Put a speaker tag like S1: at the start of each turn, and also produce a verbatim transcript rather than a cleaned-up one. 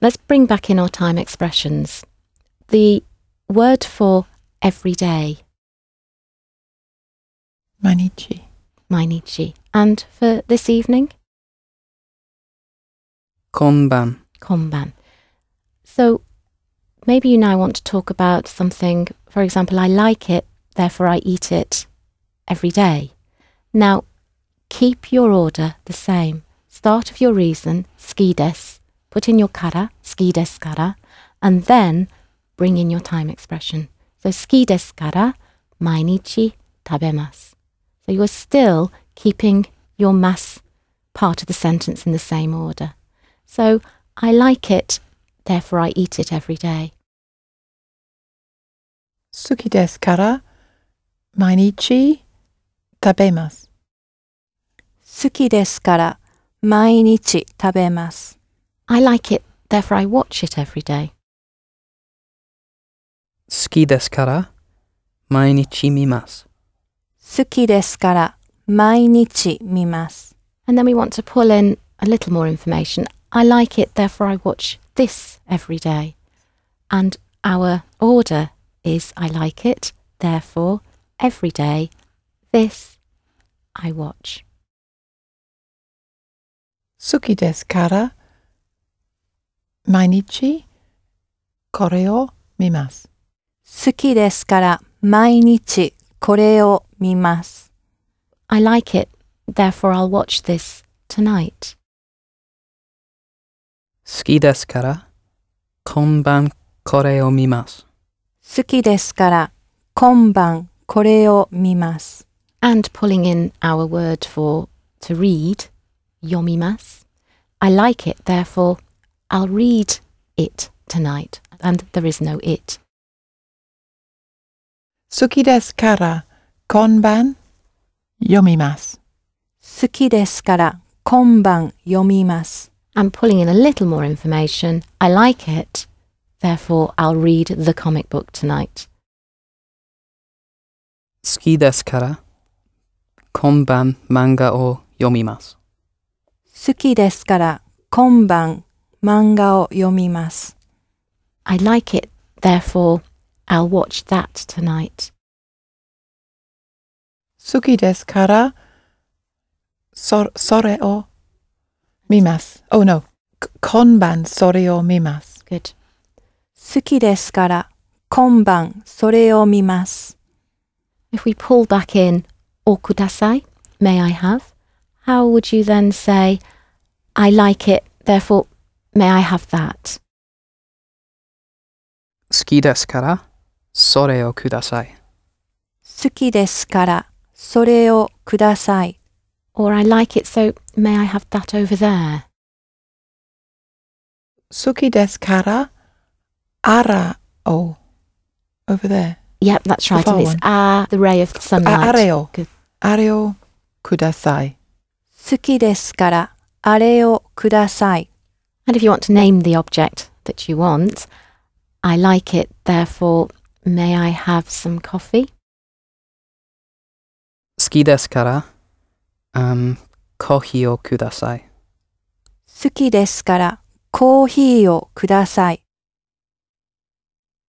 S1: let's bring back in our time expressions. The word for every day.
S2: 毎日
S1: Mainichi. And for this evening?
S3: 今晩
S1: Konban. So maybe you now want to talk about something, for example, I like it, therefore I eat it every day. Now, keep your order the same. Start of your reason, ski desu, put in your kara, ski desu kara, and then bring in your time expression. So ski desu kara, mainichi tabemasu. So you're still keeping your mas part of the sentence in the same order. So I like it, therefore I eat it every day.
S2: 好きですから毎日食べます。
S4: 好きですから毎日食べます。
S1: I like it, therefore I watch it every day.
S3: 好きですから毎日見ます。
S4: 好きですから毎日見ます。
S1: And then we want to pull in a little more information. I like it, therefore I watch this every day. And our order is I like it, therefore every day this I watch.
S2: 好きですから毎日これを見ます。
S4: 好きですから毎日これを見ます。
S1: I like it, therefore I'll watch this tonight.
S3: 好きですから今晩これを見ます。
S4: 好きですから今晩これを見ます。
S1: And pulling in our word for to read, yomimasu. I like it, therefore I'll read it tonight. And there is no it.
S2: 好きですから今晩読みます。
S4: 好きですから今晩読みます。
S1: I'm pulling in a little more information. I like it, therefore I'll read the comic book tonight.
S3: 好きですから今晩漫画を読みます。
S4: 好きですから今晩漫画を読みます。
S1: I like it, therefore I'll watch that tonight.
S2: 好きですからそ、それを見ます。Oh no. 今晩それを見ます。
S1: Good.
S4: 好きですから今晩それを見ます。
S1: If we pull back in o kudasai, may I have, how would you then say, I like it, therefore may I have that?
S3: 好きですからそれをください。
S4: 好きですからそれをください。
S1: Or I like it, so may I have that over there?
S2: 好きですからあらを over there.
S1: Yep, that's right. And it's
S2: one.
S1: ah, the ray of sunlight.
S2: あ、あれを
S1: Good.
S2: あれをください。
S4: 好きですからあれをください。
S1: And if you want to name the object that you want, I like it, therefore may I have some coffee?
S3: 好きですから、um, コーヒーをください。
S4: 好きですからコーヒーをください。